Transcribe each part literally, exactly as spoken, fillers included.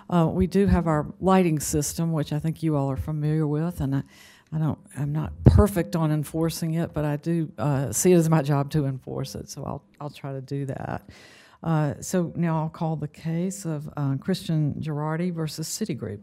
Uh, we do have our lighting system, which I think you all are familiar with, and I, I don't, I'm not perfect on enforcing it, but I do uh, see it as my job to enforce it, so I'll, I'll try to do that. Uh, so now I'll call the case of uh, Christian Girardi versus Citigroup.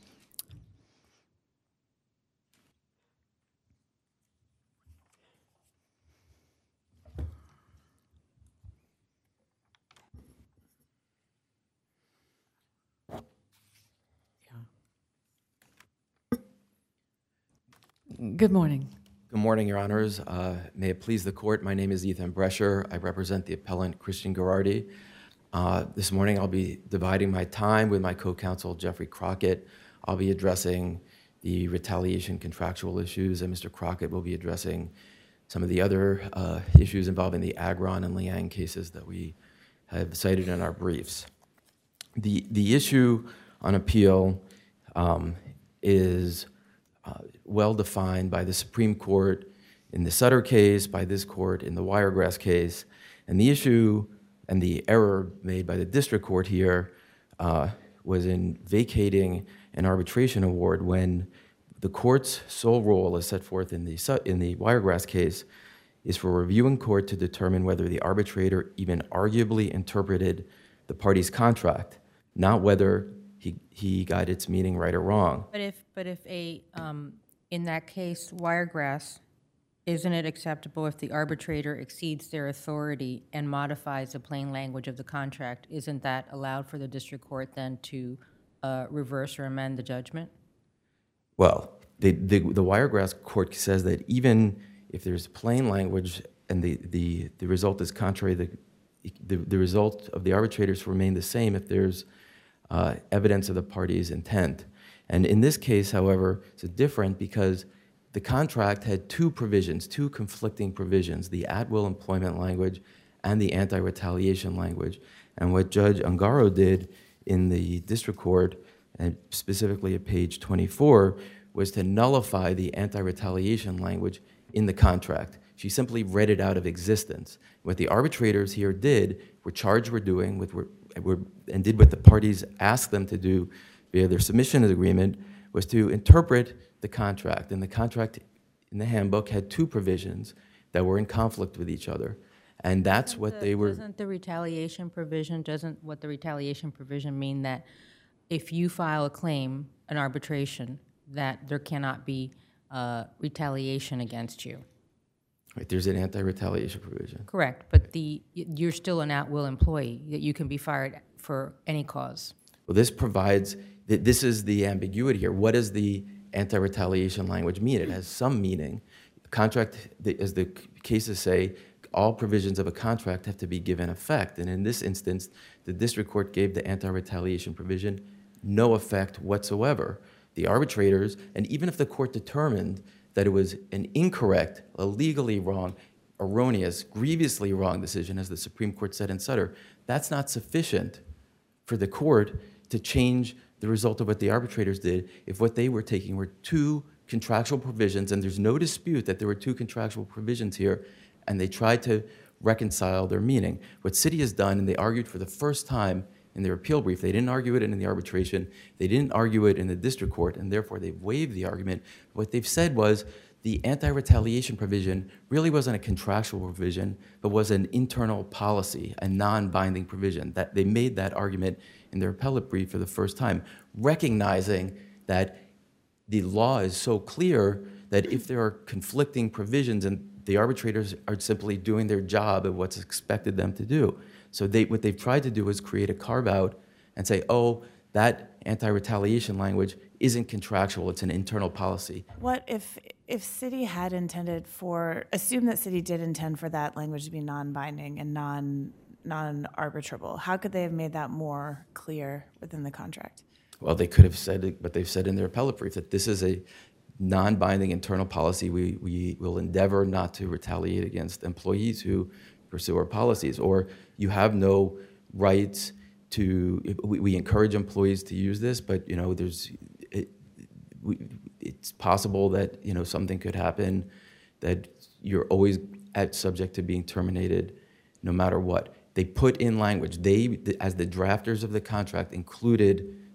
Good morning. Good morning, Your Honors. Uh, may it please the Court, my name is Ethan Brescher. I represent the appellant Christian Girardi. Uh, this morning I'll be dividing my time with my co-counsel Jeffrey Crockett. I'll be addressing the retaliation contractual issues, and Mister Crockett will be addressing some of the other uh, issues involving the Agron and Liang cases that we have cited in our briefs. The, the issue on appeal um, is Uh, well defined by the Supreme Court in the Sutter case, by this court in the Wiregrass case, and the issue and the error made by the district court here uh, was in vacating an arbitration award when the court's sole role, as set forth in the in the Wiregrass case, is for a reviewing court to determine whether the arbitrator even arguably interpreted the party's contract, not whether he he got its meaning right or wrong. But if but if a um, in that case, Wiregrass, isn't it acceptable if the arbitrator exceeds their authority and modifies the plain language of the contract? Isn't that allowed for the district court then to uh, reverse or amend the judgment? Well, the, the the Wiregrass court says that even if there's plain language and the the, the result is contrary, the, the the result of the arbitrators remain the same if there's Uh, evidence of the party's intent. And in this case, however, it's different because the contract had two provisions, two conflicting provisions, the at-will employment language and the anti-retaliation language. And what Judge Ungaro did in the district court, and specifically at page twenty-four, was to nullify the anti-retaliation language in the contract. She simply read it out of existence. What the arbitrators here did, were charged with doing, with were Were, and did what the parties asked them to do via their submission of the agreement, was to interpret the contract. And the contract in the handbook had two provisions that were in conflict with each other. And that's Doesn't what the, they were... Doesn't the retaliation provision, doesn't what the retaliation provision mean that if you file a claim, an arbitration, that there cannot be uh, retaliation against you? Right, there's an anti-retaliation provision. Correct, but the you're still an at-will employee, that you can be fired for any cause. Well, this provides, this is the ambiguity here. What does the anti-retaliation language mean? It has some meaning. The contract, as the cases say, all provisions of a contract have to be given effect. And in this instance, the district court gave the anti-retaliation provision no effect whatsoever. The arbitrators, and even if the court determined that it was an incorrect, a legally wrong, erroneous, grievously wrong decision, as the Supreme Court said in Sutter, that's not sufficient for the court to change the result of what the arbitrators did if what they were taking were two contractual provisions, and there's no dispute that there were two contractual provisions here, and they tried to reconcile their meaning. What Citi has done, and they argued for the first time in their appeal brief, they didn't argue it in the arbitration, they didn't argue it in the district court, and therefore they've waived the argument. What they've said was the anti-retaliation provision really wasn't a contractual provision, but was an internal policy, a non-binding provision. That they made that argument in their appellate brief for the first time, recognizing that the law is so clear that if there are conflicting provisions and the arbitrators are simply doing their job of what's expected them to do. So they, what they've tried to do is create a carve-out and say, oh, that anti-retaliation language isn't contractual, it's an internal policy. What if if Citi had intended for, assume that Citi did intend for that language to be non-binding and non, non-arbitrable, how could they have made that more clear within the contract? Well, they could have said it, but they've said in their appellate brief that this is a non-binding internal policy. We, we will endeavor not to retaliate against employees who pursue our policies, or you have no rights to, we, we encourage employees to use this, but you know, there's, it, we, it's possible that, you know, something could happen, that you're always at subject to being terminated no matter what. They put in language, they, as the drafters of the contract, included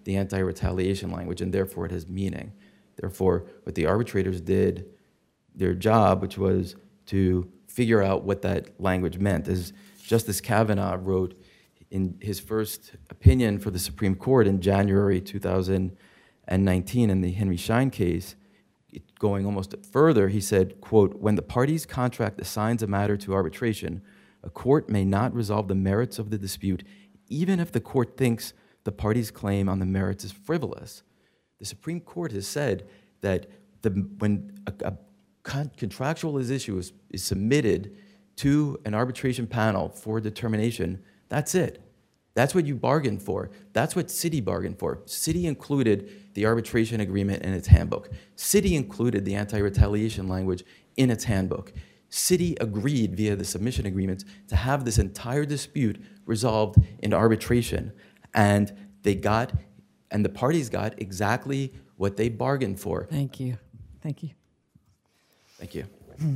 the anti-retaliation language, and therefore it has meaning. Therefore, what the arbitrators did, their job, which was to figure out what that language meant. As Justice Kavanaugh wrote in his first opinion for the Supreme Court in January two thousand nineteen in the Henry Schein case, going almost further, he said, quote, "When the parties' contract assigns a matter to arbitration, a court may not resolve the merits of the dispute, even if the court thinks the party's claim on the merits is frivolous." The Supreme Court has said that the, when a, a con- contractual issue is, is submitted to an arbitration panel for determination, that's it. That's what you bargained for. That's what Citi bargained for. Citi included the arbitration agreement in its handbook. Citi included the anti-retaliation language in its handbook. Citi agreed via the submission agreements to have this entire dispute resolved in arbitration. And they got, and the parties got exactly what they bargained for. Thank you. Thank you. Thank you.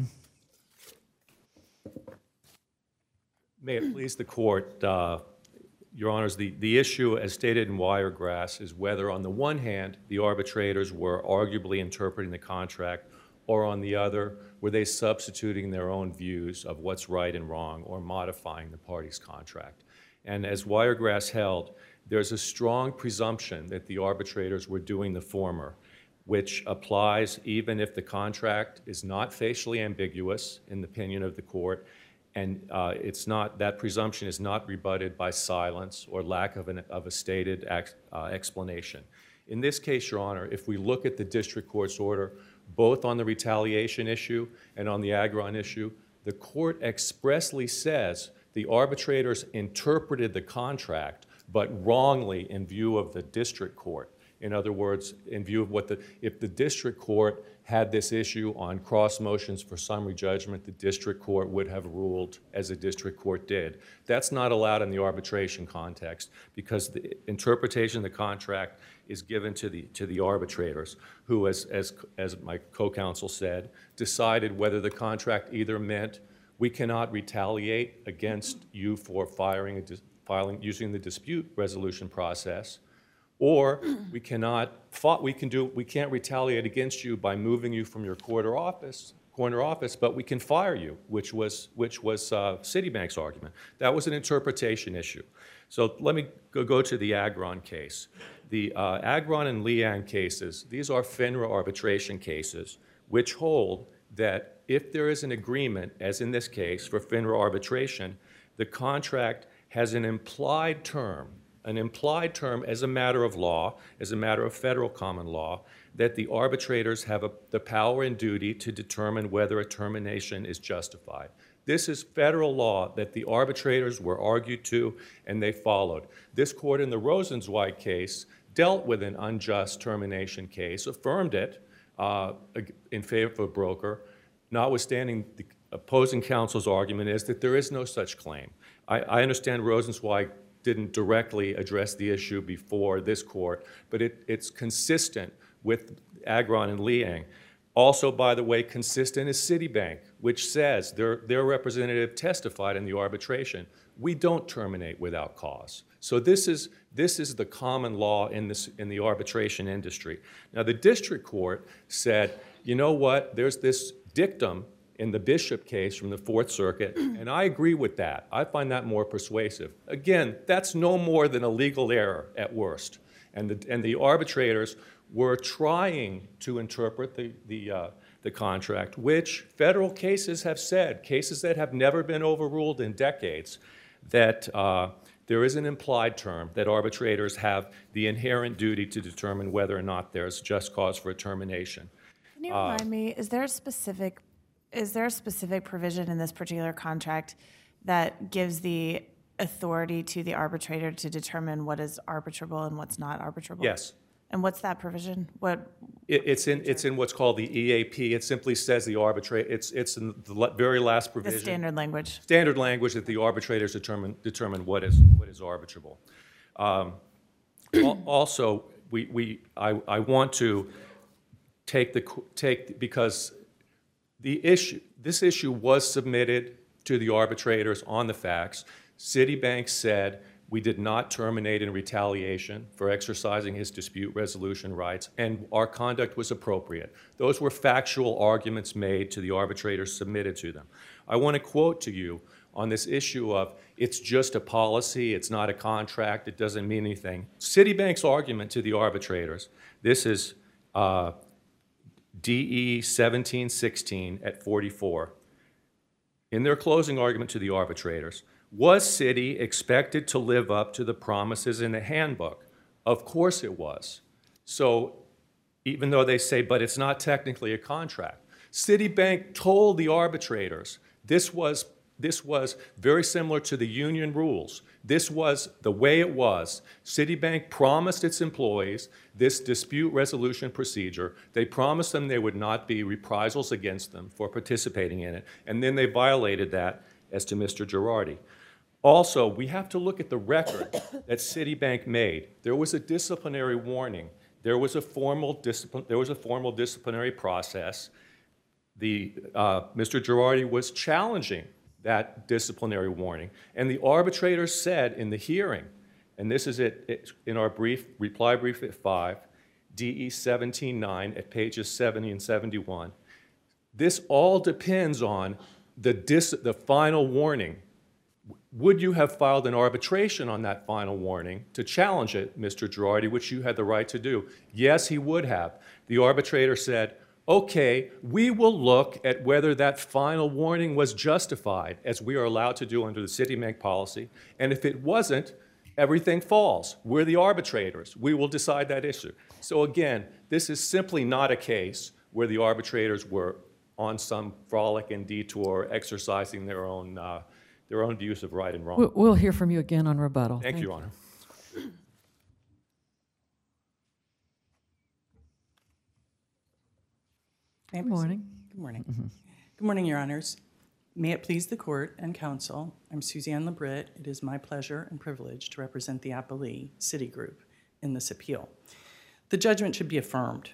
May it please the court, uh, Your Honors, the, the issue as stated in Wiregrass is whether on the one hand the arbitrators were arguably interpreting the contract, or on the other, were they substituting their own views of what's right and wrong or modifying the party's contract. And as Wiregrass held, there's a strong presumption that the arbitrators were doing the former, which applies even if the contract is not facially ambiguous in the opinion of the court, and uh, it's not, that presumption is not rebutted by silence or lack of, an, of a stated ex, uh, explanation. In this case, Your Honor, if we look at the district court's order, both on the retaliation issue and on the Agron issue, the court expressly says the arbitrators interpreted the contract, but wrongly in view of the district court. In other words, in view of what the, if the district court had this issue on cross motions for summary judgment, the district court would have ruled as the district court did. That's not allowed in the arbitration context because the interpretation of the contract is given to the, to the arbitrators who, as, as, as my co-counsel said, decided whether the contract either meant we cannot retaliate against you for firing, a dis, filing, using the dispute resolution process, or we cannot, we can do, we can't retaliate against you by moving you from your corner office, corner office, but we can fire you, which was, which was uh, Citibank's argument. That was an interpretation issue. So let me go, go to the Agron case. The uh, Agron and Liang cases, these are FINRA arbitration cases, which hold that if there is an agreement, as in this case for FINRA arbitration, the contract has an implied term, an implied term as a matter of law, as a matter of federal common law, that the arbitrators have a, the power and duty to determine whether a termination is justified. This is federal law that the arbitrators were argued to and they followed. This court in the Rosenzweig case dealt with an unjust termination case, affirmed it uh, in favor of a broker, notwithstanding the opposing counsel's argument is that there is no such claim. I, I understand Rosenzweig didn't directly address the issue before this court, but it, it's consistent with Agron and Liang. Also, by the way, consistent is Citibank, which says their, their representative testified in the arbitration, we don't terminate without cause. So this is, this is the common law in, this, in the arbitration industry. Now, the district court said, you know what, there's this dictum in the Bishop case from the Fourth Circuit, and I agree with that. I find that more persuasive. Again, that's no more than a legal error at worst. And the, and the arbitrators were trying to interpret the, the, uh, the contract, which federal cases have said, cases that have never been overruled in decades, that uh, there is an implied term that arbitrators have the inherent duty to determine whether or not there's just cause for a termination. Can you remind uh, me, is there a specific Is there a specific provision in this particular contract that gives the authority to the arbitrator to determine what is arbitrable and what's not arbitrable? Yes. And what's that provision? What? It, it's in it's in what's called the E A P. It simply says the arbitrator. It's it's in the very last provision. The standard language. Standard language that the arbitrators determine determine what is what is arbitrable. Um, also, we we I I want to take the take because. The issue, this issue was submitted to the arbitrators on the facts. Citibank said We did not terminate in retaliation for exercising his dispute resolution rights, and our conduct was appropriate. Those were factual arguments made to the arbitrators submitted to them. I want to quote to you on this issue of it's just a policy, it's not a contract, it doesn't mean anything. Citibank's argument to the arbitrators, this is uh, D E seventeen sixteen at forty-four. In their closing argument to the arbitrators, was Citi expected to live up to the promises in the handbook? Of course it was. So even though they say, but it's not technically a contract, Citibank told the arbitrators this was, this was very similar to the union rules. This was the way it was. Citibank promised its employees this dispute resolution procedure. They promised them there would not be reprisals against them for participating in it, and then they violated that as to Mister Girardi. Also, we have to look at the record that Citibank made. There was a disciplinary warning. There was a formal discipline, there was a formal disciplinary process. The, uh, Mister Girardi was challenging that disciplinary warning. And the arbitrators said in the hearing, and this is it, it in our brief, reply brief at five, D E seventeen nine at pages seventy and seventy-one, this all depends on the, dis, the final warning. Would you have filed an arbitration on that final warning to challenge it, Mister Girardi, which you had the right to do? Yes, he would have. The arbitrator said, okay, we will look at whether that final warning was justified, as we are allowed to do under the Citibank policy, and if it wasn't, everything falls. We're the arbitrators. We will decide that issue. So again, this is simply not a case where the arbitrators were on some frolic and detour exercising their own, uh, their own views of right and wrong. We'll- We'll hear from you again on rebuttal. Thank you, Your Honor. May I Good proceed? morning. Good morning. Good morning, Your Honors. May it please the Court and Counsel, I'm Suzanne LeBrit. It is my pleasure and privilege to represent the appellee, Citigroup, in this appeal. The judgment should be affirmed.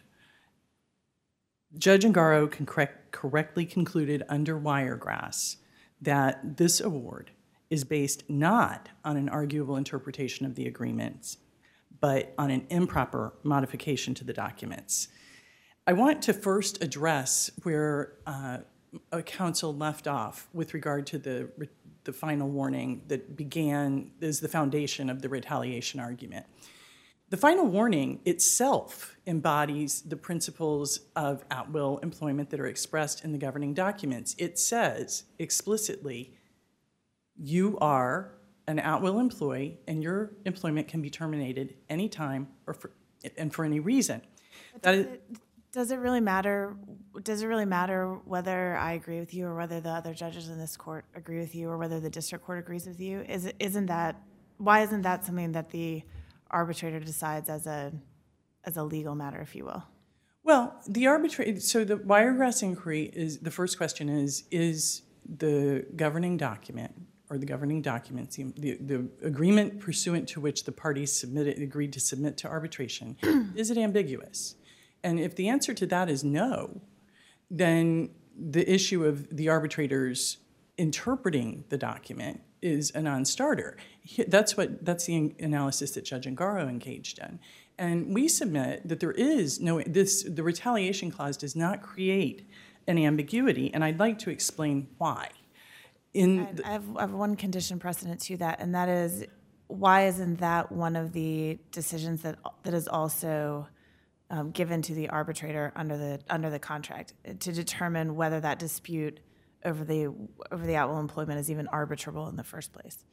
Judge Ungaro can correct, correctly concluded under Wiregrass that this award is based not on an arguable interpretation of the agreements, but on an improper modification to the documents. I want to first address where uh, a counsel left off with regard to the, the final warning that began as the foundation of the retaliation argument. The final warning itself embodies the principles of at-will employment that are expressed in the governing documents. It says explicitly, you are an at-will employee and your employment can be terminated anytime or for, and for any reason. That is, Does it really matter? Does it really matter whether I agree with you or whether the other judges in this court agree with you or whether the district court agrees with you? Is it, isn't that, why isn't that something that the arbitrator decides as a as a legal matter, if you will? Well, the arbitrator, so the Wiregrass inquiry is, the first question is, is the governing document or the governing documents, the, the, the agreement pursuant to which the parties submitted, agreed to submit to arbitration, is it ambiguous? And if the answer to that is no, then the issue of the arbitrators interpreting the document is a non-starter. That's what that's the analysis that Judge Ungaro engaged in. And we submit that there is no, this, the retaliation clause does not create an ambiguity, and I'd like to explain why. In I, I, have, I have one condition precedent to that, and that is, why isn't that one of the decisions that that is also Um, given to the arbitrator under the under the contract to determine whether that dispute over the over the at-will employment is even arbitrable in the first place?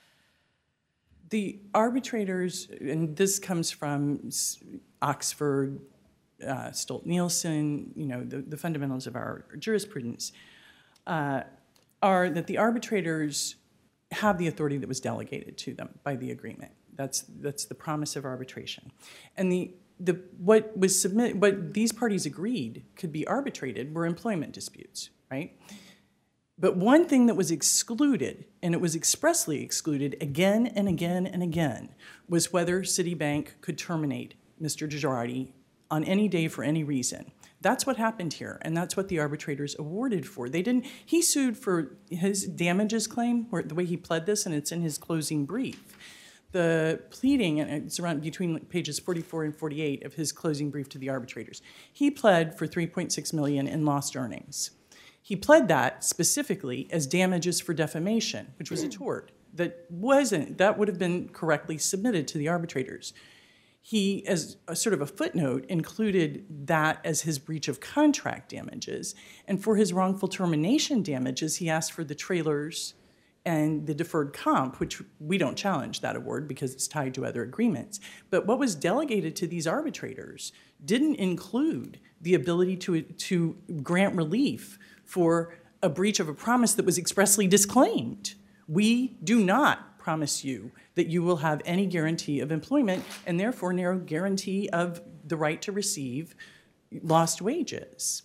The arbitrators, and this comes from Oxford, uh, Stolt-Nielsen, you know, the, the fundamentals of our jurisprudence, uh, are that the arbitrators have the authority that was delegated to them by the agreement. That's that's the promise of arbitration, and the The, what was submit, what these parties agreed could be arbitrated were employment disputes, right? But one thing that was excluded, and it was expressly excluded again and again and again, was whether Citibank could terminate Mister Girardi on any day for any reason. That's what happened here, and that's what the arbitrators awarded for. They didn't. He sued for his damages claim, or the way he pled this, and it's in his closing brief. the pleading, and it's around between pages forty-four and forty-eight of his closing brief to the arbitrators. He pled for three point six million dollars in lost earnings. He pled that specifically as damages for defamation, which was a tort that wasn't, that would have been correctly submitted to the arbitrators. He, as a sort of a footnote, included that as his breach of contract damages. And for his wrongful termination damages, he asked for the trailers and the deferred comp, which we don't challenge that award because it's tied to other agreements. But what was delegated to these arbitrators didn't include the ability to, to grant relief for a breach of a promise that was expressly disclaimed. We do not promise you that you will have any guarantee of employment and therefore no guarantee of the right to receive lost wages.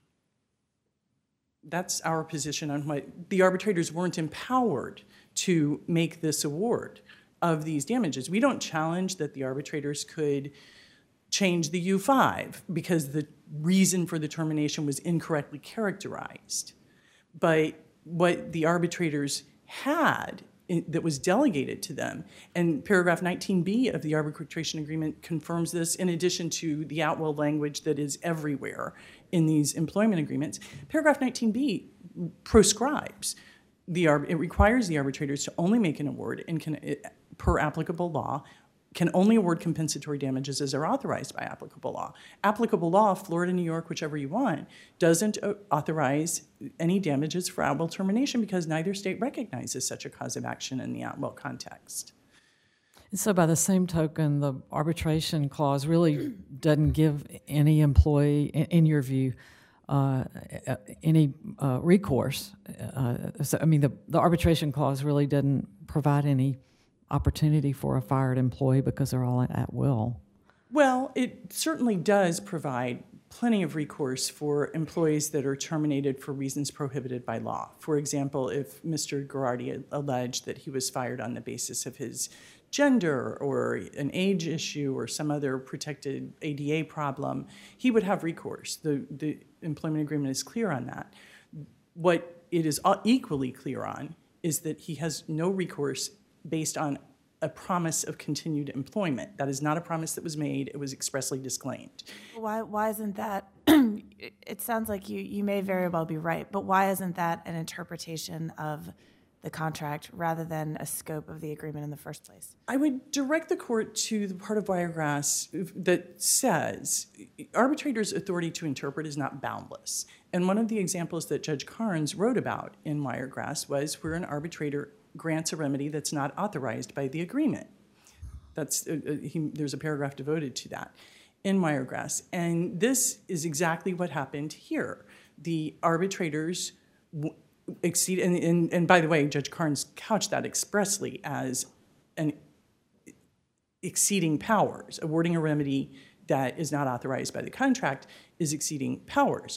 That's our position on what the arbitrators weren't empowered to make this award of these damages. We don't challenge that the arbitrators could change the U five because the reason for the termination was incorrectly characterized. But what the arbitrators had in, that was delegated to them, and paragraph nineteen B of the arbitration agreement confirms this in addition to the at-will language that is everywhere in these employment agreements. Paragraph nineteen B proscribes, the, it requires the arbitrators to only make an award and can, it, per applicable law, can only award compensatory damages as are authorized by applicable law. Applicable law, Florida, New York, whichever you want, doesn't authorize any damages for at-will termination because neither state recognizes such a cause of action in the at-will context. And so by the same token, the arbitration clause really doesn't give any employee, in, in your view, uh, any uh, recourse. Uh, so, I mean, the, the arbitration clause really didn't provide any opportunity for a fired employee because they're all at will. Well, it certainly does provide plenty of recourse for employees that are terminated for reasons prohibited by law. For example, if Mister Girardi alleged that he was fired on the basis of his gender or an age issue or some other protected A D A problem, he would have recourse. The, the employment agreement is clear on that. What it is equally clear on is that he has no recourse based on a promise of continued employment. That is not a promise that was made. It was expressly disclaimed. Why, why isn't that, it sounds like you, you may very well be right, but why isn't that an interpretation of the contract rather than a scope of the agreement in the first place? I would direct the court to the part of Wiregrass that says arbitrators' authority to interpret is not boundless. And one of the examples that Judge Carnes wrote about in Wiregrass was where an arbitrator grants a remedy that's not authorized by the agreement. That's uh, he, there's a paragraph devoted to that in Wiregrass. And this is exactly what happened here. The arbitrators w- exceed, and, and, and by the way, Judge Carnes couched that expressly as an exceeding powers. Awarding a remedy that is not authorized by the contract is exceeding powers.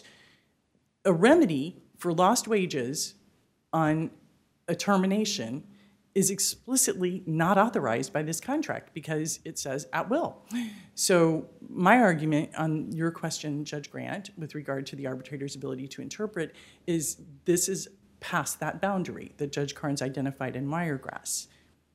A remedy for lost wages on a termination is explicitly not authorized by this contract because it says at will. So my argument on your question, Judge Grant, with regard to the arbitrator's ability to interpret is this is past that boundary that Judge Carnes identified in Wiregrass.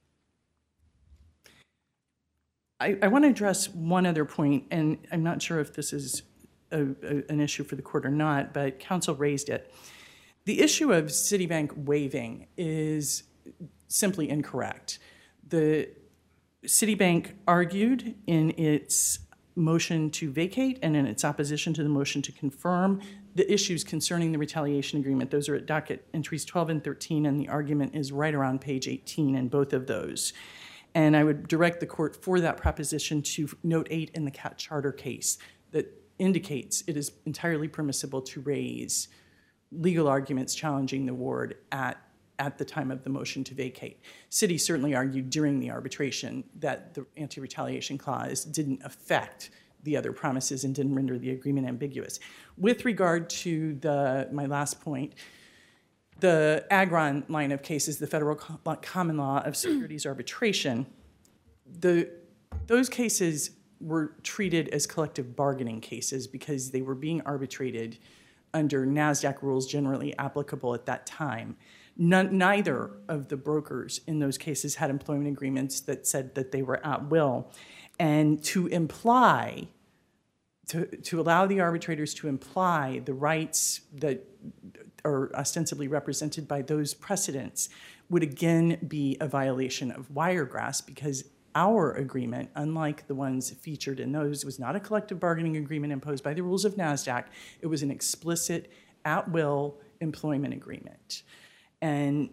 I, I want to address one other point, and I'm not sure if this is a, a, an issue for the court or not, but counsel raised it. The issue of Citibank waiving is simply incorrect. The Citibank argued in its motion to vacate and in its opposition to the motion to confirm the issues concerning the retaliation agreement. Those are at docket entries twelve and thirteen, and the argument is right around page eighteen in both of those. And I would direct the court for that proposition to note eight in the Cat Charter case that indicates it is entirely permissible to raise legal arguments challenging the award at, at the time of the motion to vacate. Citi certainly argued during the arbitration that the anti-retaliation clause didn't affect the other promises and didn't render the agreement ambiguous. With regard to the my last point, the Agron line of cases, the federal common law of securities arbitration, the, those cases were treated as collective bargaining cases because they were being arbitrated under NASDAQ rules generally applicable at that time, None, neither of the brokers in those cases had employment agreements that said that they were at will. And to imply, to, to allow the arbitrators to imply the rights that are ostensibly represented by those precedents would again be a violation of Wiregrass, because our agreement, unlike the ones featured in those, was not a collective bargaining agreement imposed by the rules of NASDAQ. It was an explicit at-will employment agreement. And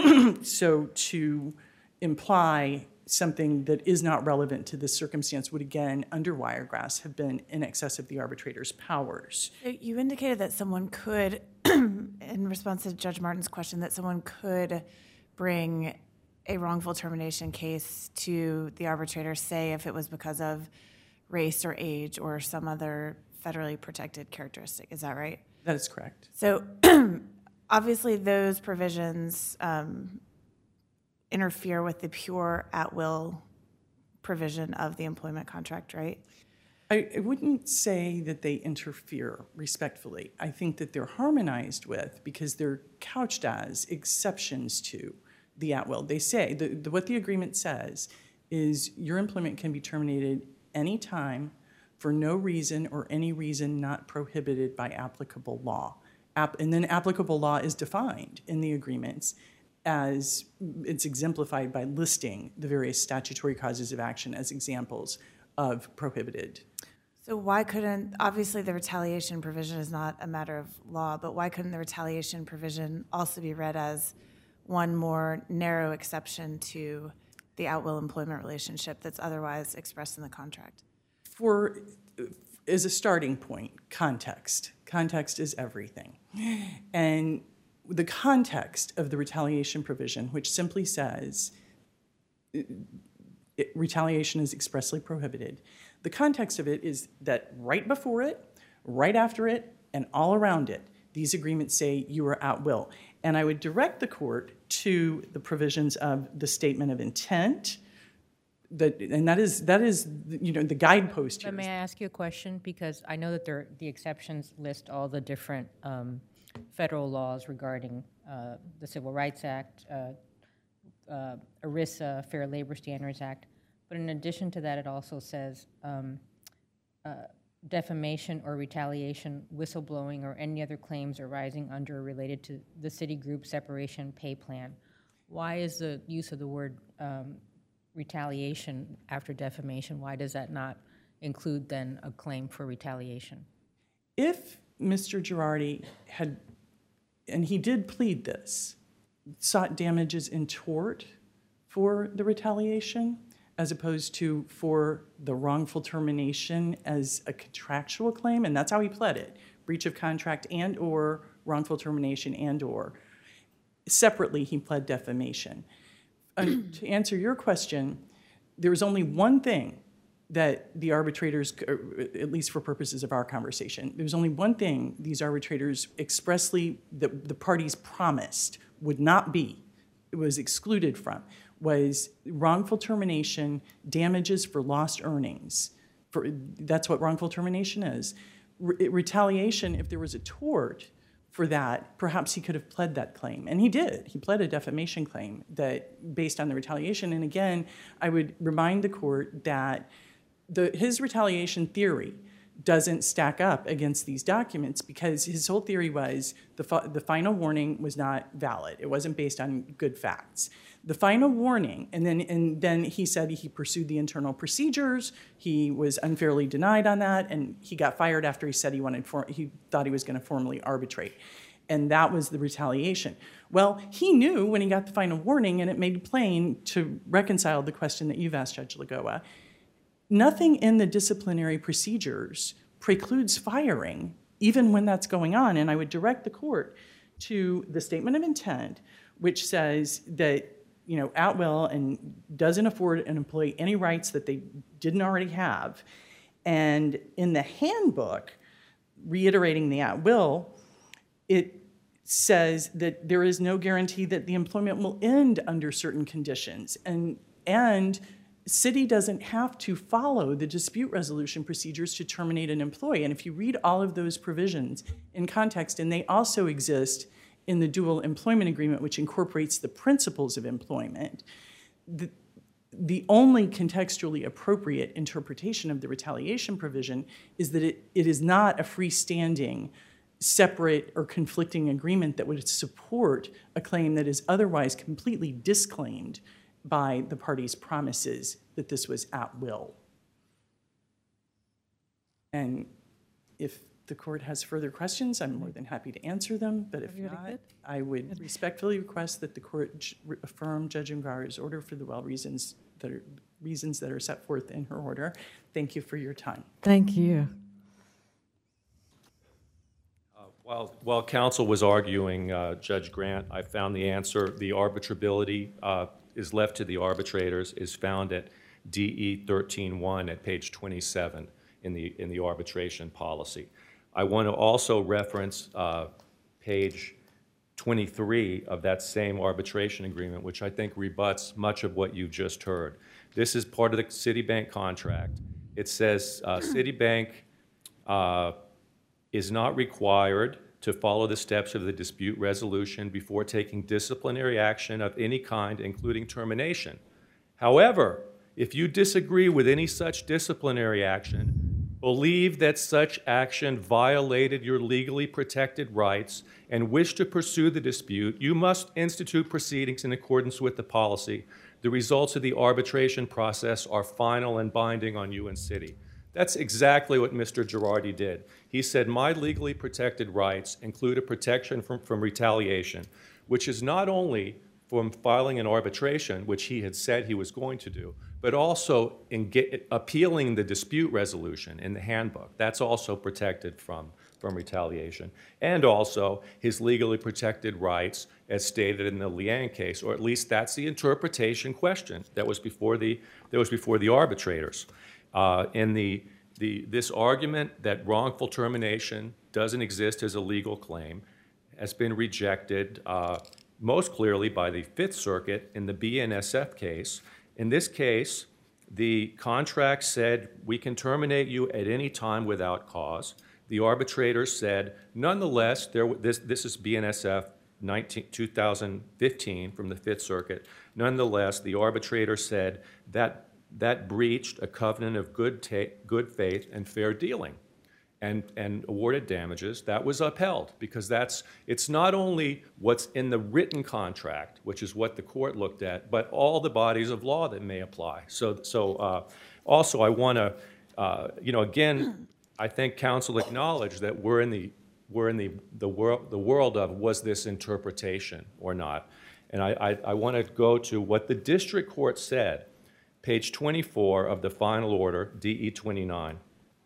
so to imply something that is not relevant to this circumstance would, again, under Wiregrass, have been in excess of the arbitrator's powers. You indicated that someone could, in response to Judge Martin's question, that someone could bring a wrongful termination case to the arbitrator, say if it was because of race or age or some other federally protected characteristic. Is that right? That is correct. So obviously those provisions um, interfere with the pure at-will provision of the employment contract, right? I, I wouldn't say that they interfere, respectfully. I think that they're harmonized with, because they're couched as exceptions to the at-will. They say, the, the, what the agreement says is your employment can be terminated anytime for no reason or any reason not prohibited by applicable law. App, and then applicable law is defined in the agreements as it's exemplified by listing the various statutory causes of action as examples of prohibited. So why couldn't, obviously the retaliation provision is not a matter of law, but why couldn't the retaliation provision also be read as one more narrow exception to the at-will employment relationship that's otherwise expressed in the contract? For, as a starting point, context. Context is everything. And the context of the retaliation provision, which simply says it, it, retaliation is expressly prohibited, the context of it is that right before it, right after it, and all around it, these agreements say you are at will. And I would direct the court to the provisions of the statement of intent, that, and that is, that is, you know, the guidepost here. But may I ask you a question? Because I know that there, the exceptions list all the different um, federal laws regarding uh, the Civil Rights Act, uh, uh, ERISA, Fair Labor Standards Act. But in addition to that, it also says um, uh, defamation or retaliation, whistleblowing, or any other claims arising under or related to the Citigroup separation pay plan. Why is the use of the word um, retaliation after defamation, why does that not include then a claim for retaliation? If Mister Girardi had, and he did plead this, sought damages in tort for the retaliation, as opposed to for the wrongful termination as a contractual claim, and that's how he pled it, breach of contract and or wrongful termination and or. Separately, he pled defamation. And to answer your question, there was only one thing that the arbitrators, at least for purposes of our conversation, there was only one thing these arbitrators expressly, that the parties promised would not be, it was excluded from, was wrongful termination, damages for lost earnings. For, that's what wrongful termination is. Re- retaliation, if there was a tort for that, perhaps he could have pled that claim. And he did. He pled a defamation claim that based on the retaliation. And again, I would remind the court that the, his retaliation theory doesn't stack up against these documents, because his whole theory was the, fi- the final warning was not valid. It wasn't based on good facts. The final warning, and then, and then he said he pursued the internal procedures, he was unfairly denied on that, and he got fired after he said he wanted for, he thought he was going to formally arbitrate. And that was the retaliation. Well, he knew when he got the final warning, and it made plain to reconcile the question that you've asked, Judge Lagoa, nothing in the disciplinary procedures precludes firing, even when that's going on. And I would direct the court to the statement of intent, which says that, you know, at will and doesn't afford an employee any rights that they didn't already have. And in the handbook, reiterating the at will, it says that there is no guarantee that the employment will end under certain conditions. And, and city doesn't have to follow the dispute resolution procedures to terminate an employee. And if you read all of those provisions in context, and they also exist in the dual employment agreement, which incorporates the principles of employment, the, the only contextually appropriate interpretation of the retaliation provision is that it, it is not a freestanding, separate or conflicting agreement that would support a claim that is otherwise completely disclaimed by the parties' promises that this was at will. And if the court has further questions, I'm more than happy to answer them, but if Everybody not, good? I would respectfully request that the court j- affirm Judge Ungara's order for the well reasons that are reasons that are set forth in her order. Thank you for your time. Thank you. While, while counsel was arguing, uh, Judge Grant, I found the answer. The arbitrability uh, is left to the arbitrators is found at D E thirteen one at page twenty-seven in the, in the arbitration policy. I want to also reference uh, page twenty-three of that same arbitration agreement, which I think rebuts much of what you just heard. This is part of the Citibank contract. It says uh, Citibank uh, is not required to follow the steps of the dispute resolution before taking disciplinary action of any kind, including termination. However, if you disagree with any such disciplinary action, believe that such action violated your legally protected rights, and wish to pursue the dispute, you must institute proceedings in accordance with the policy. The results of the arbitration process are final and binding on you and Citi. That's exactly what Mister Girardi did. He said, my legally protected rights include a protection from, from retaliation, which is not only from filing an arbitration, which he had said he was going to do, but also in get, appealing the dispute resolution in the handbook. That's also protected from, from retaliation. And also his legally protected rights as stated in the Liang case, or at least that's the interpretation question that was before the, that was before the arbitrators. Uh, in the, the, this argument that wrongful termination doesn't exist as a legal claim has been rejected uh, most clearly by the Fifth Circuit in the B N S F case. In this case, the contract said we can terminate you at any time without cause. The arbitrators said, nonetheless, there, this, this is B N S F two thousand fifteen from the Fifth Circuit. Nonetheless, the arbitrator said that that breached a covenant of good, ta- good faith and fair dealing and, and awarded damages. That was upheld because that's, it's not only what's in the written contract, which is what the court looked at, but all the bodies of law that may apply. So, so uh, also I want to, uh, you know, again, I think counsel acknowledged that we're in the, we're in the, the, world, the world of was this interpretation or not. And I, I, I want to go to what the district court said, page twenty-four of the final order, D E twenty-nine.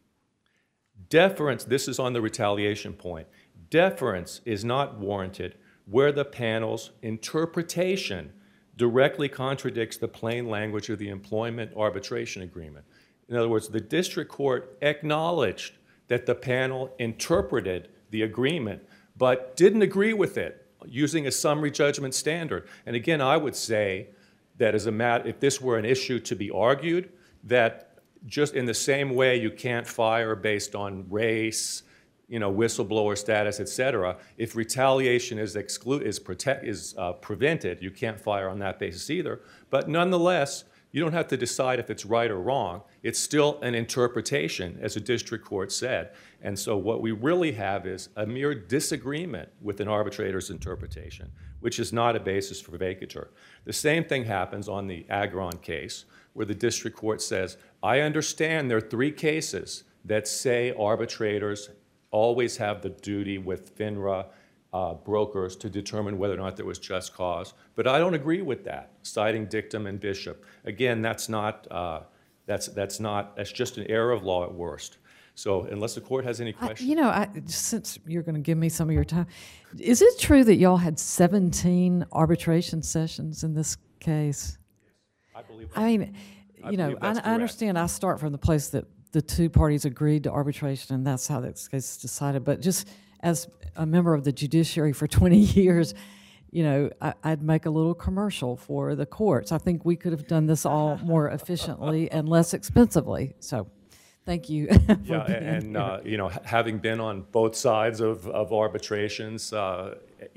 Deference, this is on the retaliation point, deference is not warranted where the panel's interpretation directly contradicts the plain language of the employment arbitration agreement. In other words, the district court acknowledged that the panel interpreted the agreement, but didn't agree with it using a summary judgment standard. And again, I would say that as a matter, if this were an issue to be argued, that just in the same way you can't fire based on race, you know, whistleblower status, et cetera, if retaliation is exclu- is, protect- is uh, prevented, you can't fire on that basis either. But nonetheless, you don't have to decide if it's right or wrong. It's still an interpretation, as a district court said. And so what we really have is a mere disagreement with an arbitrator's interpretation, which is not a basis for vacatur. The same thing happens on the Agron case, where the district court says, I understand there are three cases that say arbitrators always have the duty with FINRA uh, brokers to determine whether or not there was just cause, but I don't agree with that, citing Dictum and Bishop. Again, that's not, uh, that's, that's not, that's just an error of law at worst. So unless the court has any I, questions. you know, I, since you're going to give me some of your time, is it true that y'all had seventeen arbitration sessions in this case? I believe I mean, I you know, believe I, that's I correct. understand I start from the place that the two parties agreed to arbitration, and that's how this case is decided. But just as a member of the judiciary for twenty years, you know, I, I'd make a little commercial for the courts. I think we could have done this all more efficiently and less expensively. So thank you. for Yeah, being and, here. uh, you know, ha- having been on both sides of, of arbitrations, uh,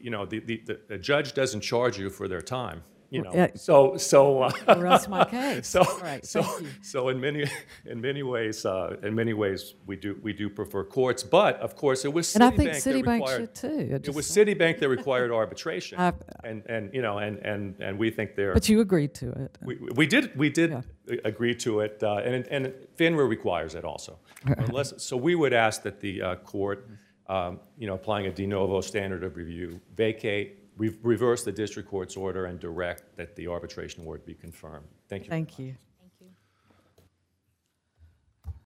you know, the, the, the- the judge doesn't charge you for their time, you know. Yeah. So, so. uh, Rest my case. So, All right, so, thank you. so in many, in many ways, uh, in many ways, we do, we do prefer courts, but of course, it was And I Citibank think that Citibank required. should too. I It just- was Citibank that required arbitration, I- and, and, you know, and, and, and we think they're. But you agreed to it. We, we did, we did Yeah. agree to it, uh, and, and FINRA requires it also. Unless, so we would ask that the uh, court, um, you know, applying a de novo standard of review, vacate, re- reverse the district court's order, and direct that the arbitration award be confirmed. Thank you. Thank you.